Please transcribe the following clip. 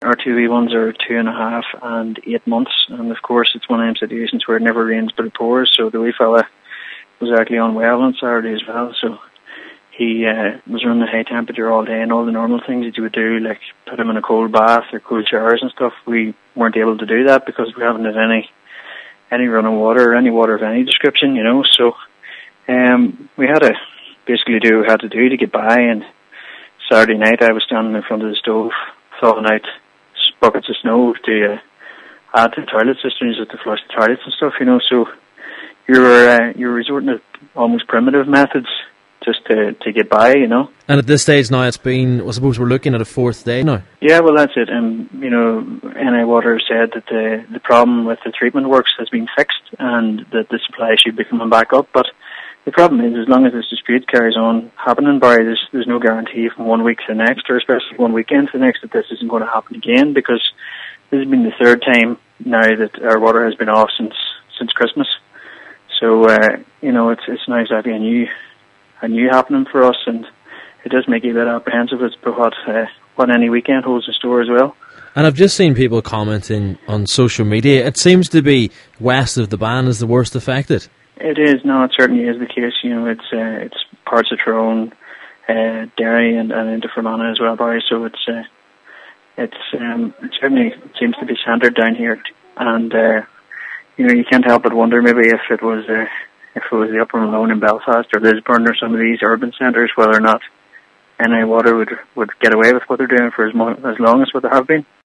our two wee ones are 2.5 and 8 months, and of course it's one of them situations where it never rains but it pours, so the wee fella was actually unwell on Saturday as well, so he was running a high temperature all day, and all the normal things that you would do, like put him in a cold bath or cold showers and stuff, we weren't able to do that because we haven't had any running water or any water of any description, so we had to basically do what we had to do to get by. And Saturday night I was standing in front of the stove thawing out buckets of snow to add to the toilet systems to flush the toilets and stuff, so you're resorting to almost primitive methods just to get by, And at this stage now, it's been, I suppose we're looking at a fourth day now. Yeah, well, that's it. And, NI Water said that the problem with the treatment works has been fixed and that the supply should be coming back up. But the problem is, as long as this dispute carries on happening, Barry, there's no guarantee from one week to the next, or especially one weekend to the next, that this isn't going to happen again, because this has been the third time now that our water has been off since Christmas. So, it's not exactly a new happening for us, and it does make you a bit apprehensive as to what any weekend holds in store as well. And I've just seen people commenting on social media. It seems to be west of the Bann is the worst affected. It is. No, it certainly is the case. It's parts of Tyrone, Derry, and into Fermanagh as well, Barry. So it certainly seems to be centred down here, and you can't help but wonder maybe if it was the Upper Malone in Belfast or Lisburn or some of these urban centres, whether or not NI Water would get away with what they're doing for as long as what they have been.